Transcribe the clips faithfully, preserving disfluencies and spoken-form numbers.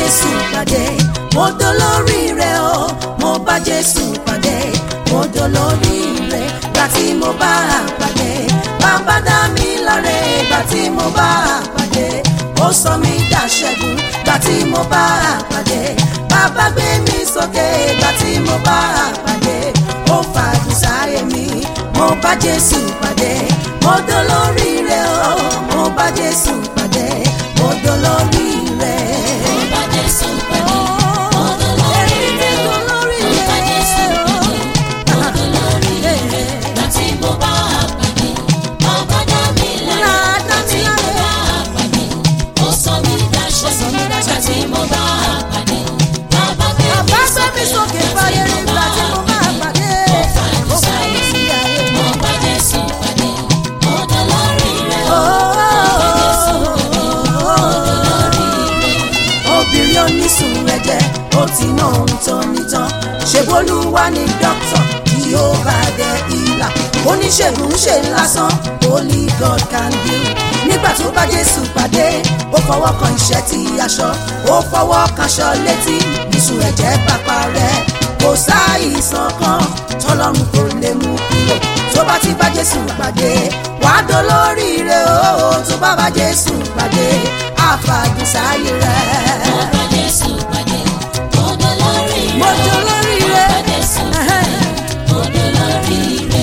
Jésù pàdé, mo dolóríire o, mo bá Jésù pàdé, mo dolóríire. Gbà tí mo bá pàdé, bàbá dá mi láre. Gbà tí mo bá pàdé, ó sọ mí dàṣẹ́gun. Gbà tí mo bá pàdé, bàbá gbé mi sókè. Gbà tí mo bá pàdé, ó fàdùn sáyé mi. Mo bá Jésù pàdé, mo dolóríire o, mo bá Jésù pàdé, mo dolóríire. Mo bá Jésù pàdé, mo dolóríire o, mo bá Jésù pàdé, mo dolóríire. Láti mo bá pàdé, bàbá dá mi láre. Láti mo bá pàdé, ó sọ mí dáṣẹ́gun. Láti mo bá pàdé, bàbá gbé mi sókè. Fáyé rí gbà tí mo bá pàdé, ó fàdùn sáyé mi. Mo bá Jésù pàdé, mo dolóríire o, mo bá Jésù pàdé, mo dolóríire. obìnrin onísùn ẹ̀jẹ̀ ó ti ná ohun tán nítán. Ṣé bólúwa ni dókítà kí ó bá dé ìlà? Oníṣègùn ṣe lásán, only God can do. Nígbà tó bá Jésù pàdé, ó fọwọ́ kan iṣẹ́ tí aṣọ, ó fọwọ́ kanṣọ létí. Ìsun ẹ̀jẹ̀ bá parẹ́, kò sáìsàn kan tọ́lọ́run kò lè mú kúrò. Tó bá ti bá Jésù pàdé, wàá dolóríire o. Tó bá bá Jésù pàdé, àfàdùn sáyé rẹ̀. Mo bá Jésù pàdé, mo dolóríire. Mo dolóríire. Mo bá Jésù pàdé, mo dolóríire.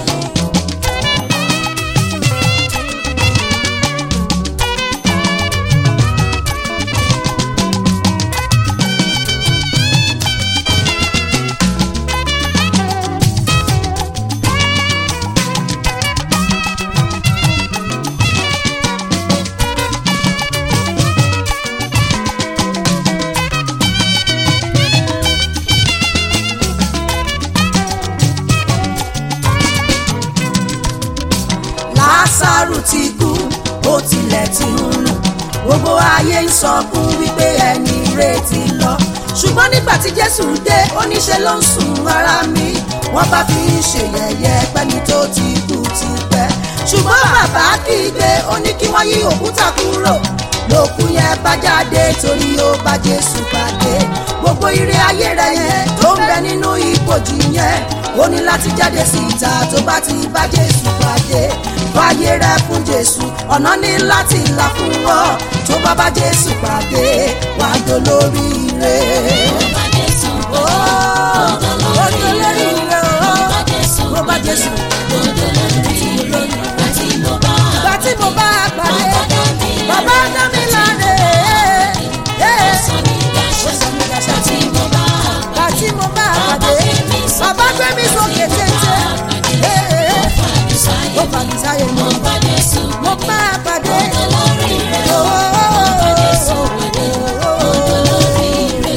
Lásárù ti kú, ó tilẹ̀ ti ń rùn. Gbogbo ayé ń sọkún wípé ẹni rẹ̀ ti lọ. Ṣùgbọ́n nígbà tí Jésù dé, oníṣe ló ń sùn ara mi. Wọ́n bá fi ń ṣe yẹ̀yẹ́ pẹ́ni tó ti kú ti pẹ́. Ṣùgbọ́n bàbá kígbe, ó ní kí wọ́n yí òkúta kúrò. Lòkú yẹn bá jáde torí ó bá Jésù pàdé. Gbogbo ire ayé rẹ̀ yẹn tó ń bẹ nínú ibojì yẹn, ó ní láti jáde síta tó bá ti bá Jésù pàdé. Fàyè rẹ̀ fún Jésù, ọ̀nà ní láti là fún ọ. Tó bá bá Jésù pàdé, wàá dolóríire. Mo bá Jésù pàdé, mo dolóríire. Mo bá Jésù Mo bá Jésù mo dolóríire. Láti mo bá Gbà tí mo bá pàdé, bàbá dá mi láre. ó sọ mí dáṣẹ́gun. Láti mo bá Gbà tí mo bá pàdé, bàbá gbé mi sókè téńté. ó fàdùn sáyé Ó mi. fàmì sáyé mi. Mo bá Jésù Mo pàdé, bá pàdé. mo dolóríire. Mo bá Jésù pàdé, mo dolóríire.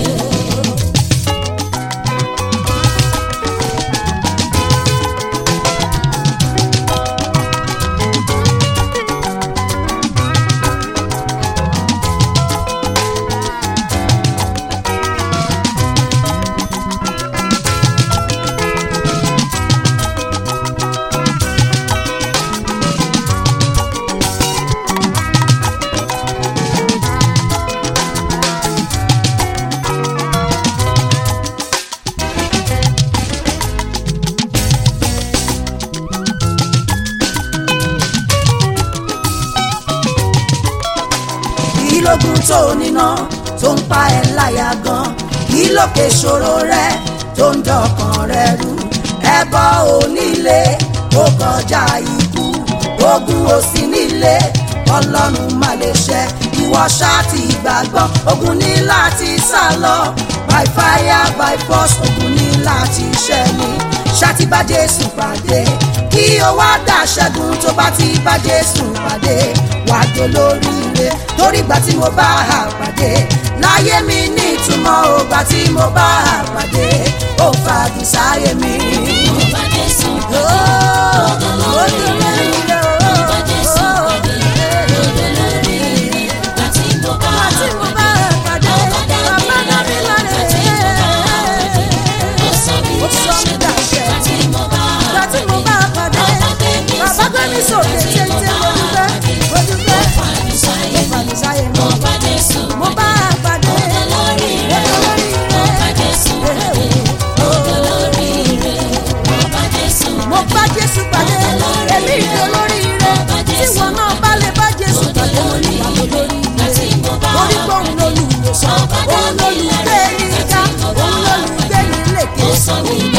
Lógun tó níná tó ń pa ẹ́ láyà gan, kí lókè ṣòro rẹ tó ń dọkàn rẹ rú. Ẹbọ onílé ó kọjá ikú, ogun ò sí nílé, Ọlọ́run má lè ṣẹ. Ìwọ ṣáà ti gbàgbọ́, ogun ní láti sá lọ. By fire by force, ogun ní láti ṣẹ ni. Ṣáà ti bá Jésù pàdé, kí o wá dá ṣẹ́gun. Tó bá ti bá Jésù pàdé, wà á dolóríire. Torí gbà tí mo bá a pàdé, láyé mi ní ìtumọ̀. Ó gbà tí mo bá a pàdé, ó fàdùn sáyé mi. Mo bá Jésù pàdé, Ó mo dolóríire. Mo bá Jésù pàdé, mo dolóríire. Láti mo bá Gbà tí mo bá a pàdé, bàbá dá mi láre. ó sọ mí Ó sọ mí dáṣẹ́gun. dáṣẹ́. Láti mo bá Gbà tí mo bá a pàdé, bàbá gbé mi sókè téńté. Mo dúpẹ́, mo dúpẹ́. fàdùn sáyé mi. Fàdùn sáyé mi. Mo bá Jésù Mo bá a pàdé. mo mi láre láti mo bá pàdé. Ó sọ mi